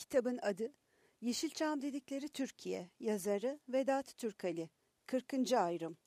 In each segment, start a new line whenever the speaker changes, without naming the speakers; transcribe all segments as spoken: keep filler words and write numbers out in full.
Kitabın adı Yeşilçam Dedikleri Türkiye, yazarı Vedat Türkali. kırkıncı ayrım.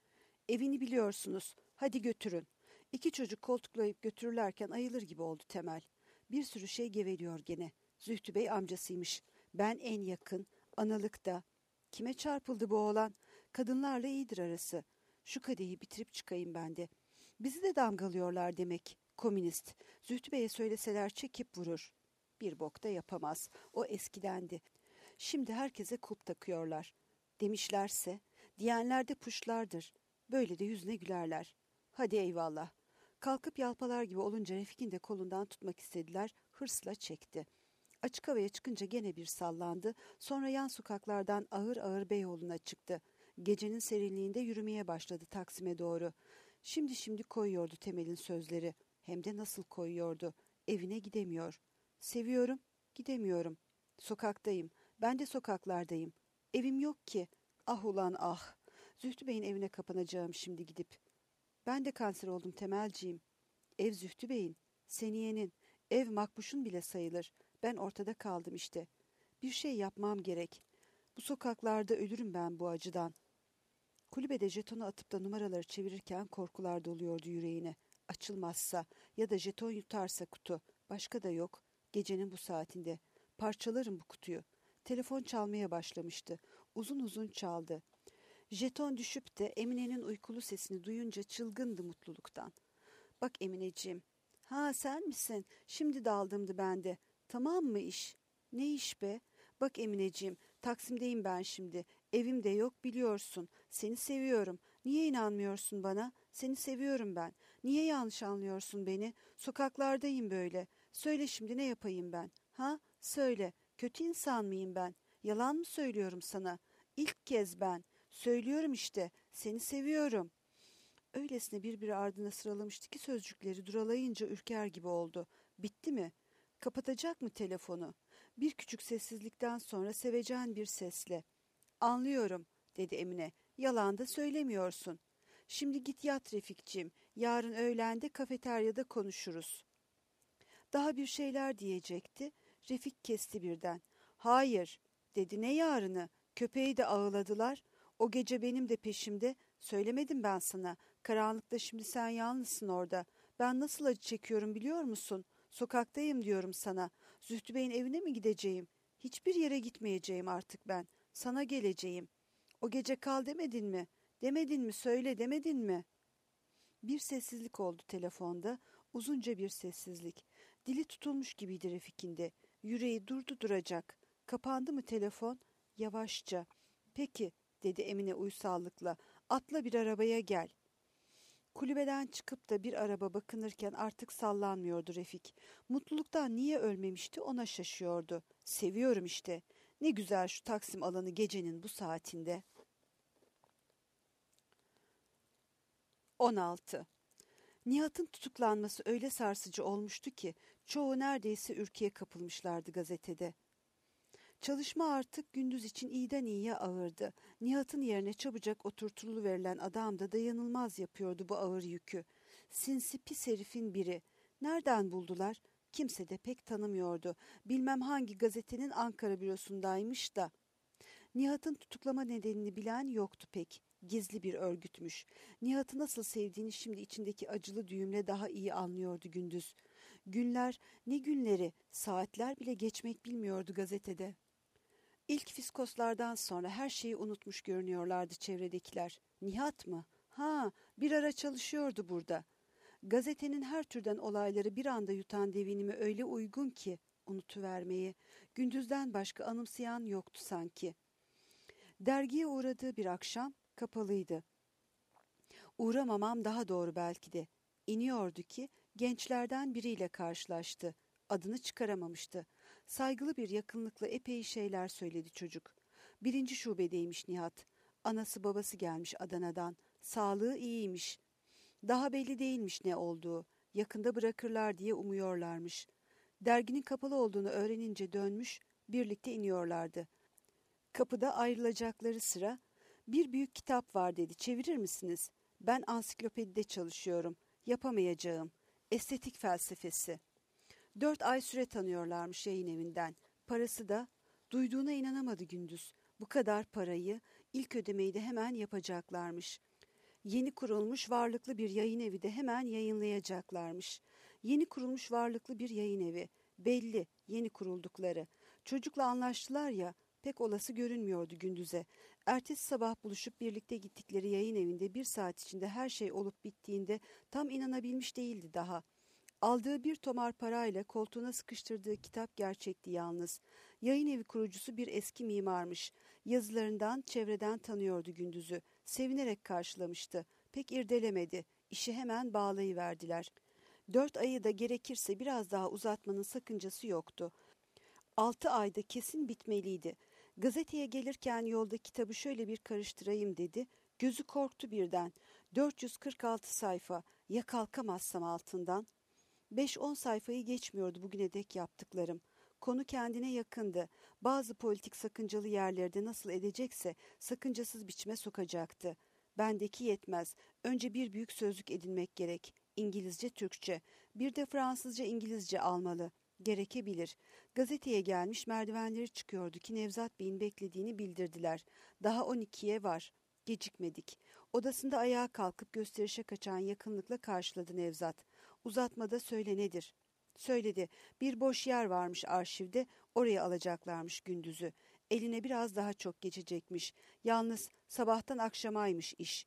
Evini biliyorsunuz, hadi götürün. İki çocuk koltuklayıp götürürlerken ayılır gibi oldu Temel. Bir sürü şey geveliyor gene. Zühtü Bey amcasıymış. Ben en yakın, analıkta. Kime çarpıldı bu oğlan? Kadınlarla iyidir arası. Şu kadehi bitirip çıkayım ben de. Bizi de damgalıyorlar demek. Komünist. Zühtü Bey'e söyleseler çekip vurur. Bir bok da yapamaz. O eskidendi. Şimdi herkese kulp takıyorlar. Demişlerse, diyenler de puşlardır. Böyle de yüzüne gülerler. Hadi eyvallah. Kalkıp yalpalar gibi olunca Refik'in de kolundan tutmak istediler, hırsla çekti. Açık havaya çıkınca gene bir sallandı, sonra yan sokaklardan ağır ağır Beyoğlu'na çıktı. Gecenin serinliğinde yürümeye başladı Taksim'e doğru. Şimdi şimdi koyuyordu Temel'in sözleri. Hem de nasıl koyuyordu. Evine gidemiyor. Seviyorum, gidemiyorum. Sokaktayım, ben de sokaklardayım. Evim yok ki. Ah ulan ah. Zühtü Bey'in evine kapanacağım şimdi gidip. Ben de kanser oldum Temelciğim. Ev Zühtü Bey'in, Seniye'nin, ev Makbuş'un bile sayılır. Ben ortada kaldım işte. Bir şey yapmam gerek. Bu sokaklarda ölürüm ben bu acıdan. Kulübede jetonu atıp da numaraları çevirirken korkular doluyordu yüreğine. Açılmazsa ya da jeton yutarsa kutu. Başka da yok. Gecenin bu saatinde. Parçalarım bu kutuyu. Telefon çalmaya başlamıştı. Uzun uzun çaldı. Jeton düşüp de Emine'nin uykulu sesini duyunca çılgındı mutluluktan. Bak Emineciğim. Ha sen misin? Şimdi daldımdı ben de. Tamam mı iş? Ne iş be? Bak Emineciğim, Taksim'deyim ben şimdi. Evim de yok biliyorsun. Seni seviyorum. Niye inanmıyorsun bana? Seni seviyorum ben. Niye yanlış anlıyorsun beni? Sokaklardayım böyle. Söyle şimdi ne yapayım ben? Ha? Söyle. Kötü insan mıyım ben? Yalan mı söylüyorum sana? İlk kez ben. Söylüyorum işte. Seni seviyorum. Öylesine birbiri ardına sıralamıştı ki sözcükleri duralayınca ürker gibi oldu. Bitti mi? Kapatacak mı telefonu? Bir küçük sessizlikten sonra sevecen bir sesle. Anlıyorum, dedi Emine. Yalan da söylemiyorsun. Şimdi git yat Refikciğim. Yarın öğlende kafeteryada konuşuruz. Daha bir şeyler diyecekti. Refik kesti birden. Hayır, dedi. Ne yarını? Köpeği de ağladılar. O gece benim de peşimde. Söylemedim ben sana. Karanlıkta şimdi sen yalnızsın orada. Ben nasıl acı çekiyorum biliyor musun? Sokaktayım diyorum sana. Zühtü Bey'in evine mi gideceğim? Hiçbir yere gitmeyeceğim artık ben. Sana geleceğim. O gece kal demedin mi? Demedin mi? Söyle demedin mi? Bir sessizlik oldu telefonda. Uzunca bir sessizlik. Dili tutulmuş gibiydi Refik'in de. Yüreği durdu duracak. Kapandı mı telefon? Yavaşça. Peki, dedi Emine uysallıkla. Atla bir arabaya gel. Kulübeden çıkıp da bir araba bakınırken artık sallanmıyordu Refik. Mutluluktan niye ölmemişti ona şaşıyordu. Seviyorum işte. Ne güzel şu Taksim alanı gecenin bu saatinde. on altı. Nihat'ın tutuklanması öyle sarsıcı olmuştu ki çoğu neredeyse ürküye kapılmışlardı gazetede. Çalışma artık gündüz için iyiden iyiye ağırdı. Nihat'ın yerine çabucak oturtuluverilen adam da dayanılmaz yapıyordu bu ağır yükü. Sinsi pis herifin biri. Nereden buldular? Kimse de pek tanımıyordu. Bilmem hangi gazetenin Ankara bürosundaymış da. Nihat'ın tutuklama nedenini bilen yoktu pek. Gizli bir örgütmüş. Nihat'ı nasıl sevdiğini şimdi içindeki acılı düğümle daha iyi anlıyordu gündüz. Günler, ne günleri, saatler bile geçmek bilmiyordu gazetede. İlk fiskoslardan sonra her şeyi unutmuş görünüyorlardı çevredekiler. Nihat mı? Ha, bir ara çalışıyordu burada. Gazetenin her türden olayları bir anda yutan devinimi öyle uygun ki unutuvermeyi, gündüzden başka anımsayan yoktu sanki. Dergiye uğradığı bir akşam kapalıydı. Uğramamam daha doğru belki de. İniyordu ki gençlerden biriyle karşılaştı. Adını çıkaramamıştı. Saygılı bir yakınlıkla epey şeyler söyledi çocuk. Birinci şubedeymiş Nihat. Anası babası gelmiş Adana'dan. Sağlığı iyiymiş. Daha belli değilmiş ne olduğu. Yakında bırakırlar diye umuyorlarmış. Derginin kapalı olduğunu öğrenince dönmüş, birlikte iniyorlardı. Kapıda ayrılacakları sıra, bir büyük kitap var dedi, çevirir misiniz? Ben ansiklopedide çalışıyorum, yapamayacağım. Estetik felsefesi. Dört ay süre tanıyorlarmış yayın evinden. Parası da, duyduğuna inanamadı Gündüz. Bu kadar parayı, ilk ödemeyi de hemen yapacaklarmış. Yeni kurulmuş varlıklı bir yayın evi de hemen yayınlayacaklarmış. Yeni kurulmuş varlıklı bir yayın evi. Belli, yeni kuruldukları. Çocukla anlaştılar ya, pek olası görünmüyordu Gündüz'e. Ertesi sabah buluşup birlikte gittikleri yayın evinde bir saat içinde her şey olup bittiğinde tam inanabilmiş değildi daha. Aldığı bir tomar parayla koltuğuna sıkıştırdığı kitap gerçekti yalnız. Yayın evi kurucusu bir eski mimarmış. Yazılarından, çevreden tanıyordu Gündüz'ü. Sevinerek karşılamıştı. Pek irdelemedi. İşi hemen bağlayıverdiler. Dört ayı da gerekirse biraz daha uzatmanın sakıncası yoktu. Altı ayda kesin bitmeliydi. Gazeteye gelirken yolda kitabı şöyle bir karıştırayım dedi. Gözü korktu birden. dört yüz kırk altı sayfa. Ya kalkamazsam altından? Beş on sayfayı geçmiyordu bugüne dek yaptıklarım. Konu kendine yakındı. Bazı politik sakıncalı yerlerde nasıl edecekse sakıncasız biçime sokacaktı. Bendeki yetmez. Önce bir büyük sözlük edinmek gerek. İngilizce, Türkçe. Bir de Fransızca, İngilizce almalı. Gerekebilir. Gazeteye gelmiş merdivenleri çıkıyordu ki Nevzat Bey'in beklediğini bildirdiler. Daha on ikiye var. Gecikmedik. Odasında ayağa kalkıp gösterişe kaçan yakınlıkla karşıladı Nevzat. Uzatmada söyle nedir? Söyledi. Bir boş yer varmış arşivde, oraya alacaklarmış Gündüz'ü. Eline biraz daha çok geçecekmiş. Yalnız sabahtan akşamaymış iş.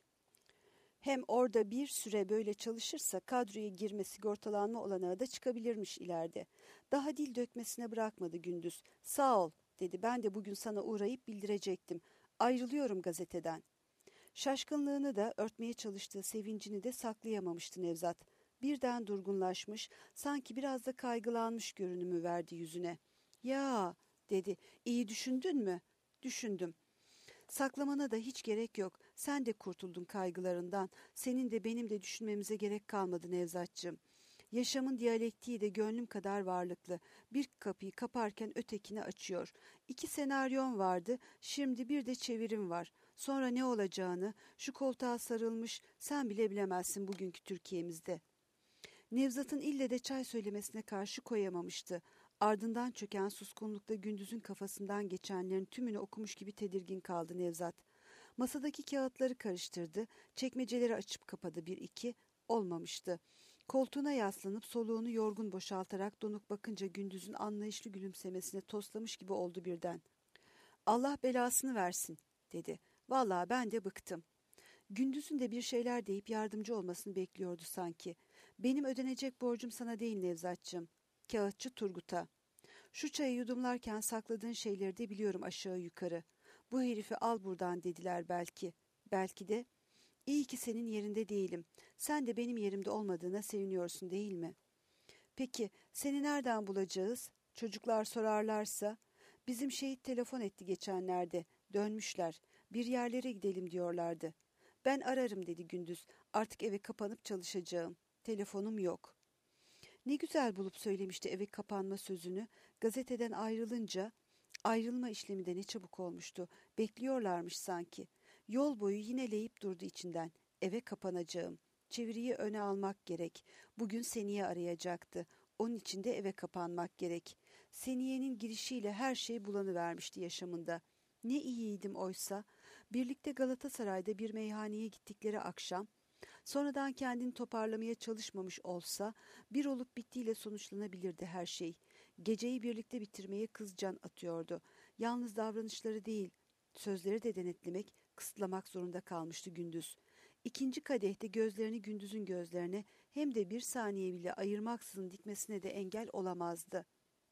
Hem orada bir süre böyle çalışırsa kadroya girme sigortalanma olanağı da çıkabilirmiş ileride. Daha dil dökmesine bırakmadı Gündüz. Sağ ol dedi, ben de bugün sana uğrayıp bildirecektim. Ayrılıyorum gazeteden. Şaşkınlığını da örtmeye çalıştığı sevincini de saklayamamıştı Nevzat. Birden durgunlaşmış, sanki biraz da kaygılanmış görünümü verdi yüzüne. Ya dedi, iyi düşündün mü? Düşündüm. Saklamana da hiç gerek yok. Sen de kurtuldun kaygılarından. Senin de benim de düşünmemize gerek kalmadı Nevzatcığım. Yaşamın diyalektiği de gönlüm kadar varlıklı. Bir kapıyı kaparken ötekini açıyor. İki senaryon vardı, şimdi bir de çevirim var. Sonra ne olacağını, şu koltuğa sarılmış, sen bile bilemezsin bugünkü Türkiye'mizde. Nevzat'ın ille de çay söylemesine karşı koyamamıştı. Ardından çöken suskunlukta Gündüz'ün kafasından geçenlerin tümünü okumuş gibi tedirgin kaldı Nevzat. Masadaki kağıtları karıştırdı, çekmeceleri açıp kapadı bir iki, olmamıştı. Koltuğuna yaslanıp soluğunu yorgun boşaltarak donuk bakınca Gündüz'ün anlayışlı gülümsemesine toslamış gibi oldu birden. Allah belasını versin dedi. Vallahi ben de bıktım. Gündüz'ün de bir şeyler deyip yardımcı olmasını bekliyordu sanki. Benim ödenecek borcum sana değil Nevzatçığım. Kağıtçı Turgut'a. Şu çayı yudumlarken sakladığın şeyleri de biliyorum aşağı yukarı. Bu herifi al buradan dediler belki. Belki de iyi ki senin yerinde değilim. Sen de benim yerimde olmadığına seviniyorsun değil mi? Peki seni nereden bulacağız? Çocuklar sorarlarsa. Bizim şehit telefon etti geçenlerde. Dönmüşler. Bir yerlere gidelim diyorlardı. Ben ararım dedi Gündüz. Artık eve kapanıp çalışacağım. Telefonum yok. Ne güzel bulup söylemişti eve kapanma sözünü. Gazeteden ayrılınca ayrılma işlemi de ne çabuk olmuştu. Bekliyorlarmış sanki. Yol boyu yineleyip durdu içinden. Eve kapanacağım. Çeviriyi öne almak gerek. Bugün Seniye arayacaktı. Onun için de eve kapanmak gerek. Seniye'nin girişiyle her şey bulanıvermişti yaşamında. Ne iyiydim oysa. Birlikte Galatasaray'da bir meyhaneye gittikleri akşam, sonradan kendini toparlamaya çalışmamış olsa, bir olup bittiyle sonuçlanabilirdi her şey. Geceyi birlikte bitirmeye kız can atıyordu. Yalnız davranışları değil, sözleri de denetlemek, kısıtlamak zorunda kalmıştı Gündüz. İkinci kadehte gözlerini Gündüz'ün gözlerine hem de bir saniye bile ayırmaksızın dikmesine de engel olamazdı.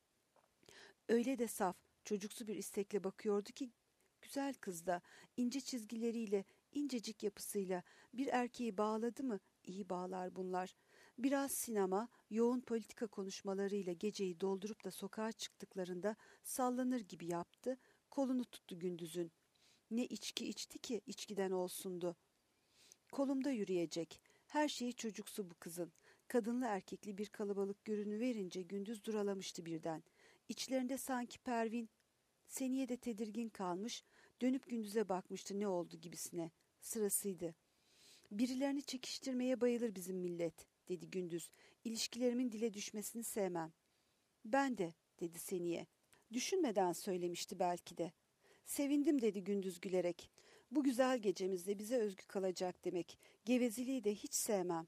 Öyle de saf, çocuksu bir istekle bakıyordu ki, güzel kız da ince çizgileriyle, incecik yapısıyla bir erkeği bağladı mı iyi bağlar bunlar. Biraz sinema, yoğun politika konuşmalarıyla geceyi doldurup da sokağa çıktıklarında sallanır gibi yaptı, kolunu tuttu Gündüz'ün. Ne içki içti ki içkiden olsundu. Kolumda yürüyecek. Her şeyi çocuksu bu kızın. Kadınlı erkekli bir kalabalık görünüverince Gündüz duralamıştı birden. İçlerinde sanki Pervin, Seniye de tedirgin kalmış, dönüp Gündüz'e bakmıştı ne oldu gibisine. Sırasıydı. Birilerini çekiştirmeye bayılır bizim millet, dedi Gündüz. İlişkilerimin dile düşmesini sevmem. Ben de, dedi Seniye. Düşünmeden söylemişti belki de. Sevindim dedi Gündüz gülerek. Bu güzel gecemizde bize özgü kalacak demek. Gevezeliği de hiç sevmem.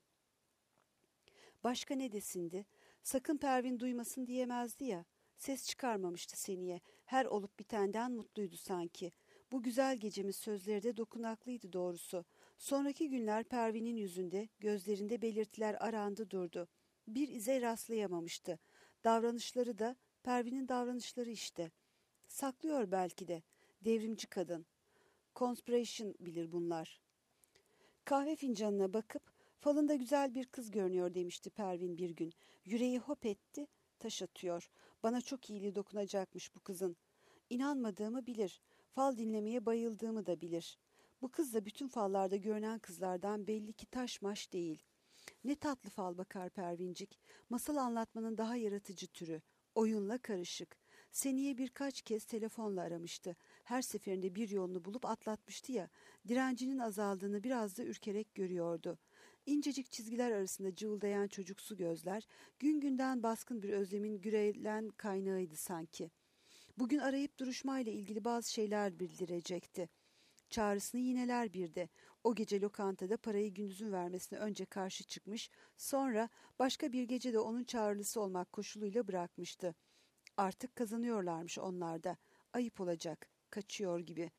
Başka ne desindi? Sakın Pervin duymasın diyemezdi ya. Ses çıkarmamıştı Seniye. Her olup bitenden mutluydu sanki. Bu güzel gecemiz sözleri de dokunaklıydı doğrusu. Sonraki günler Pervin'in yüzünde, gözlerinde belirtiler arandı durdu. Bir ize rastlayamamıştı. Davranışları da Pervin'in davranışları işte. Saklıyor belki de. Devrimci kadın. Conspiration bilir bunlar. Kahve fincanına bakıp falında güzel bir kız görünüyor demişti Pervin bir gün. Yüreği hop etti, taş atıyor. Bana çok iyiliği dokunacakmış bu kızın. İnanmadığımı bilir. Fal dinlemeye bayıldığımı da bilir. Bu kız da bütün fallarda görünen kızlardan belli ki taş maş değil. Ne tatlı fal bakar Pervincik. Masal anlatmanın daha yaratıcı türü. Oyunla karışık. Seniye birkaç kez telefonla aramıştı. Her seferinde bir yolunu bulup atlatmıştı ya. Direncinin azaldığını biraz da ürkerek görüyordu. İncecik çizgiler arasında cıvıldayan çocuksu gözler, gün günden baskın bir özlemin gürelen kaynağıydı sanki. Bugün arayıp duruşmayla ilgili bazı şeyler bildirecekti. Çağrısını yineler bir de. O gece lokantada parayı Gündüz'ün vermesine önce karşı çıkmış, sonra başka bir gece de onun çağrılısı olmak koşuluyla bırakmıştı. Artık kazanıyorlarmış onlar da. Ayıp olacak, kaçıyor gibi.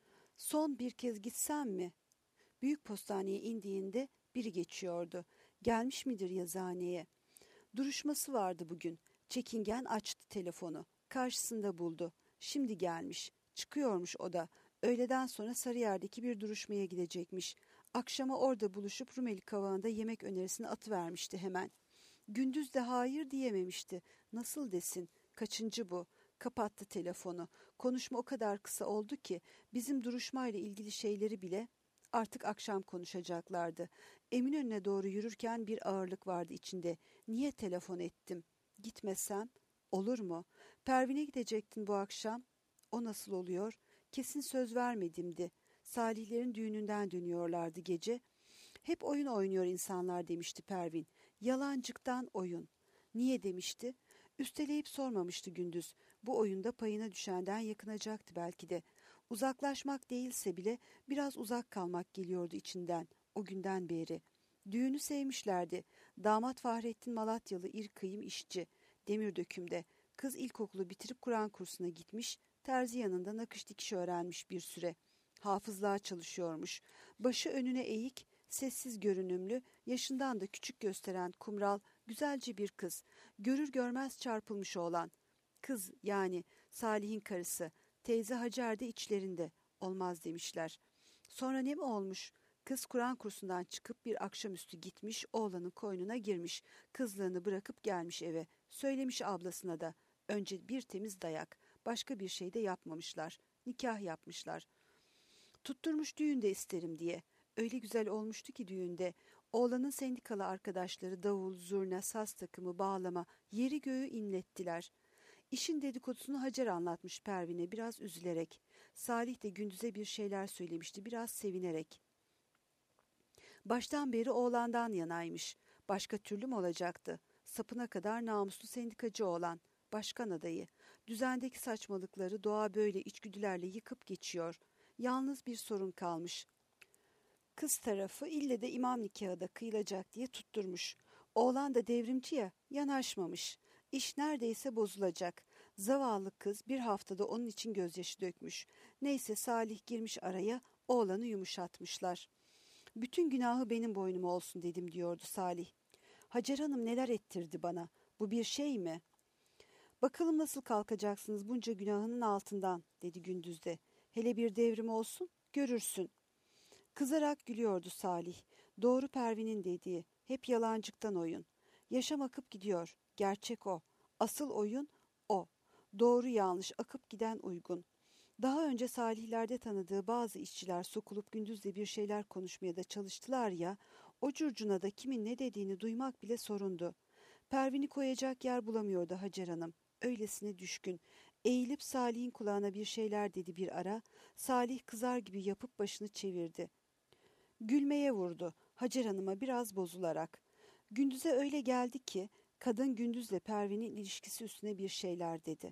Son bir kez gitsem mi? Büyük postaneye indiğinde biri geçiyordu. Gelmiş midir yazıhaneye? Duruşması vardı bugün. Çekingen açtı telefonu. Karşısında buldu. Şimdi gelmiş. Çıkıyormuş o da. Öğleden sonra Sarıyer'deki bir duruşmaya gidecekmiş. Akşama orada buluşup Rumeli Kavağı'nda yemek önerisini atıvermişti hemen. Gündüz de hayır diyememişti. Nasıl desin? Kaçıncı bu? Kapattı telefonu. Konuşma o kadar kısa oldu ki bizim duruşmayla ilgili şeyleri bile artık akşam konuşacaklardı. Eminönü'ne doğru yürürken bir ağırlık vardı içinde. Niye telefon ettim? Gitmesem? Olur mu? Pervin'e gidecektin bu akşam. O nasıl oluyor? Kesin söz vermedimdi. Salihlerin düğününden dönüyorlardı gece. Hep oyun oynuyor insanlar demişti Pervin. Yalancıktan oyun. Niye demişti? Üsteleyip sormamıştı Gündüz. Bu oyunda payına düşenden yakınacaktı belki de. Uzaklaşmak değilse bile biraz uzak kalmak geliyordu içinden o günden beri. Düğünü sevmişlerdi. Damat Fahrettin Malatyalı ir kıyım işçi. Demir dökümde. Kız ilkokulu bitirip Kur'an kursuna gitmiş. Terzi yanında nakış dikiş öğrenmiş bir süre. Hafızlığa çalışıyormuş. Başı önüne eğik, sessiz görünümlü, yaşından da küçük gösteren kumral, güzelce bir kız. Görür görmez çarpılmış oğlan. Kız yani Salih'in karısı. Teyze Hacer de içlerinde. Olmaz demişler. Sonra ne mi olmuş? Kız Kur'an kursundan çıkıp bir akşamüstü gitmiş, oğlanın koynuna girmiş. Kızlığını bırakıp gelmiş eve. Söylemiş ablasına da. Önce bir temiz dayak. Başka bir şey de yapmamışlar. Nikah yapmışlar. Tutturmuş düğünde isterim diye. Öyle güzel olmuştu ki düğünde. Oğlanın sendikalı arkadaşları davul, zurna, saz takımı, bağlama, yeri göğü inlettiler. İşin dedikodusunu Hacer anlatmış Pervin'e biraz üzülerek. Salih de Gündüz'e bir şeyler söylemişti biraz sevinerek. Baştan beri oğlandan yanaymış. Başka türlü mü olacaktı? Sapına kadar namuslu sendikacı oğlan. Başkan adayı. Düzendeki saçmalıkları doğa böyle içgüdülerle yıkıp geçiyor. Yalnız bir sorun kalmış. Kız tarafı ille de imam nikahı da kıyılacak diye tutturmuş. Oğlan da devrimci ya, yanaşmamış. İş neredeyse bozulacak. Zavallı kız bir haftada onun için gözyaşı dökmüş. Neyse Salih girmiş araya, oğlanı yumuşatmışlar. Bütün günahı benim boynuma olsun dedim diyordu Salih. Hacer Hanım neler ettirdi bana. Bu bir şey mi? Bakalım nasıl kalkacaksınız bunca günahının altından dedi Gündüz'de. Hele bir devrim olsun görürsün. Kızarak gülüyordu Salih. Doğru Pervin'in dediği. Hep yalancıktan oyun. Yaşam akıp gidiyor. Gerçek o. Asıl oyun o. Doğru yanlış akıp giden uygun. Daha önce Salihler'de tanıdığı bazı işçiler sokulup Gündüz'le bir şeyler konuşmaya da çalıştılar ya, o curcuna da kimin ne dediğini duymak bile sorundu. Pervin'i koyacak yer bulamıyordu Hacer Hanım. Öylesine düşkün. Eğilip Salih'in kulağına bir şeyler dedi bir ara. Salih kızar gibi yapıp başını çevirdi. Gülmeye vurdu Hacer Hanım'a biraz bozularak. Gündüz'e öyle geldi ki kadın Gündüz'le Pervin'in ilişkisi üstüne bir şeyler dedi.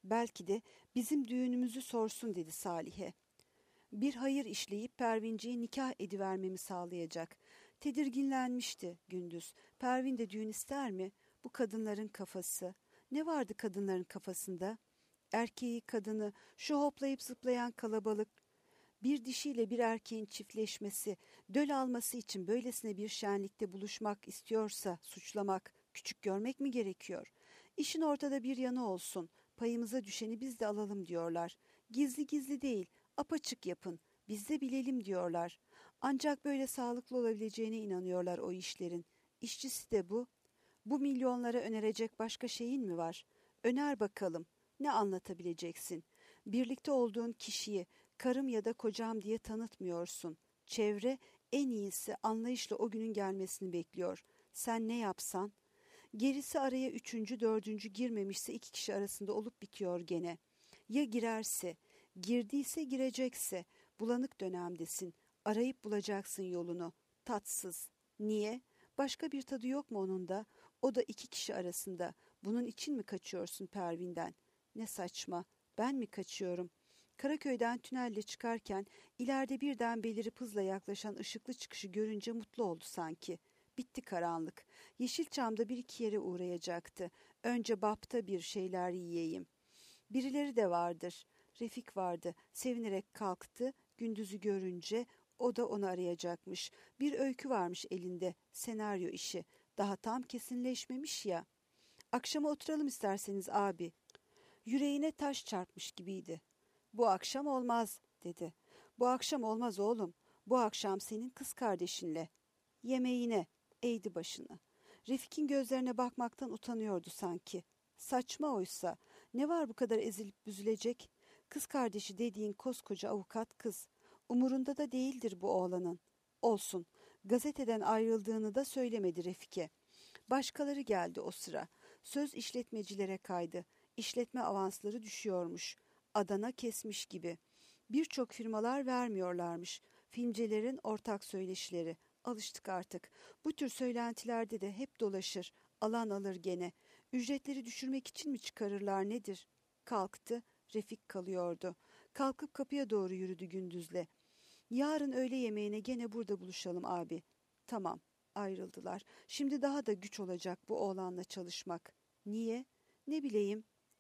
Belki de bizim düğünümüzü sorsun dedi Salih'e. Bir hayır işleyip Pervinci'yi nikah edivermemi sağlayacak. Tedirginlenmişti Gündüz. Pervin de düğün ister mi? Bu kadınların kafası. Ne vardı kadınların kafasında? Erkeği, kadını, şu hoplayıp zıplayan kalabalık. Bir dişiyle bir erkeğin çiftleşmesi, döl alması için böylesine bir şenlikte buluşmak istiyorsa suçlamak, küçük görmek mi gerekiyor? İşin ortada bir yanı olsun, payımıza düşeni biz de alalım diyorlar. Gizli gizli değil, apaçık yapın, biz de bilelim diyorlar. Ancak böyle sağlıklı olabileceğine inanıyorlar o işlerin. İşçisi de bu. Bu milyonlara önerecek başka şeyin mi var? Öner bakalım, ne anlatabileceksin? Birlikte olduğun kişiyi, karım ya da kocam diye tanıtmıyorsun. Çevre en iyisi anlayışla o günün gelmesini bekliyor. Sen ne yapsan? Gerisi araya üçüncü, dördüncü girmemişse iki kişi arasında olup bitiyor gene. Ya girerse, girdiyse girecekse, bulanık dönemdesin. Arayıp bulacaksın yolunu. Tatsız. Niye? Başka bir tadı yok mu onun da? O da iki kişi arasında. Bunun için mi kaçıyorsun Pervin'den? Ne saçma. Ben mi kaçıyorum? Karaköy'den tünelle çıkarken ileride birden belirip hızla yaklaşan ışıklı çıkışı görünce mutlu oldu sanki. Bitti karanlık. Yeşilçam'da bir iki yere uğrayacaktı. Önce Bap'ta bir şeyler yiyeyim. Birileri de vardır. Refik vardı. Sevinerek kalktı. Gündüz'ü görünce o da onu arayacakmış. Bir öykü varmış elinde. Senaryo işi. Daha tam kesinleşmemiş ya. Akşama oturalım isterseniz abi. Yüreğine taş çarpmış gibiydi. Bu akşam olmaz dedi. Bu akşam olmaz oğlum. Bu akşam senin kız kardeşinle. Yemeğine eğdi başını. Refik'in gözlerine bakmaktan utanıyordu sanki. Saçma oysa. Ne var bu kadar ezilip büzülecek? Kız kardeşi dediğin koskoca avukat kız. Umurunda da değildir bu oğlanın. Olsun. Gazeteden ayrıldığını da söylemedi Refik'e. Başkaları geldi o sıra. Söz işletmecilere kaydı. İşletme avansları düşüyormuş. Adana kesmiş gibi. Birçok firmalar vermiyorlarmış. Filmcilerin ortak söyleşileri. Alıştık artık. Bu tür söylentilerde de hep dolaşır. Alan alır gene. Ücretleri düşürmek için mi çıkarırlar nedir? Kalktı. Refik kalıyordu. Kalkıp kapıya doğru yürüdü Gündüz'le. Yarın öğle yemeğine gene burada buluşalım abi. Tamam. Ayrıldılar. Şimdi daha da güç olacak bu oğlanla çalışmak. Niye? Ne bileyim.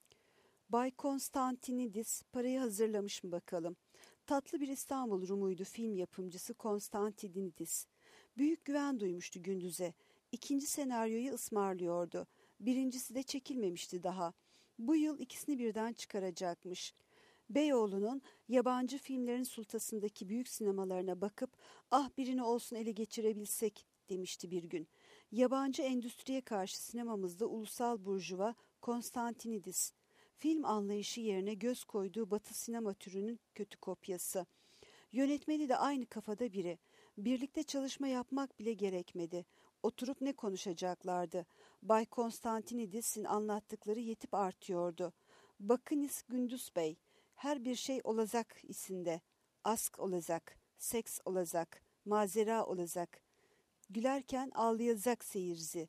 Bay Konstantinidis parayı hazırlamış mı bakalım? Tatlı bir İstanbul Rumuydu film yapımcısı Konstantinidis. Büyük güven duymuştu Gündüz'e. İkinci senaryoyu ısmarlıyordu. Birincisi de çekilmemişti daha. Bu yıl ikisini birden çıkaracakmış. Beyoğlu'nun yabancı filmlerin sultasındaki büyük sinemalarına bakıp ah birini olsun ele geçirebilsek demişti bir gün. Yabancı endüstriye karşı sinemamızda ulusal burjuva Konstantinidis. Film anlayışı yerine göz koyduğu Batı sinema türünün kötü kopyası. Yönetmeni de aynı kafada biri. Birlikte çalışma yapmak bile gerekmedi. Oturup ne konuşacaklardı? Bay Konstantinidis'in anlattıkları yetip artıyordu. Bakınız Gündüz Bey, her bir şey olacak isinde. Ask olacak, seks olacak, mazera olacak. Gülerken ağlayacak seyirci.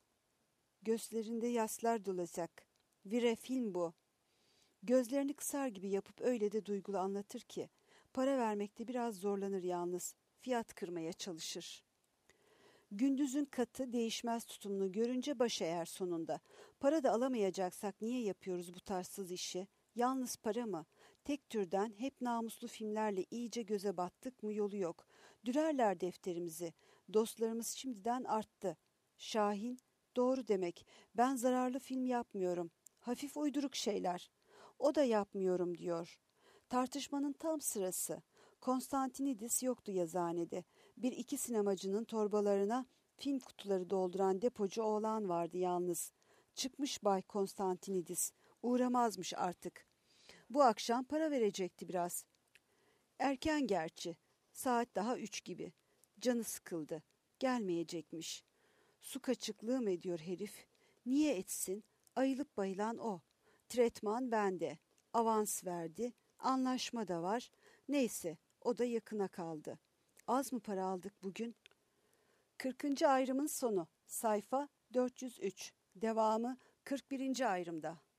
Gözlerinde yaslar dolacak. Vire film bu. Gözlerini kısar gibi yapıp öyle de duygulu anlatır ki, para vermekte biraz zorlanır yalnız, fiyat kırmaya çalışır. Gündüz'ün katı değişmez tutumunu görünce baş eğer sonunda. Para da alamayacaksak niye yapıyoruz bu tarzsız işi? Yalnız para mı? Tek türden hep namuslu filmlerle iyice göze battık mı yolu yok. Dürerler defterimizi. Dostlarımız şimdiden arttı. Şahin, doğru demek. Ben zararlı film yapmıyorum. Hafif uyduruk şeyler. O da yapmıyorum diyor. Tartışmanın tam sırası. Konstantinidis yoktu yazıhanede. Bir iki sinemacının torbalarına film kutuları dolduran depocu oğlan vardı yalnız. Çıkmış Bay Konstantinidis. Uğramazmış artık. Bu akşam para verecekti biraz. Erken gerçi. Saat daha üç gibi. Canı sıkıldı. Gelmeyecekmiş. Su kaçıklığı mı ediyor herif? Niye etsin? Ayılıp bayılan o. Tretman bende. Avans verdi. Anlaşma da var. Neyse, o da yakına kaldı. Az mı para aldık bugün? kırkıncı ayrımın sonu. Sayfa dört yüz üç. Devamı kırk birinci ayrımda.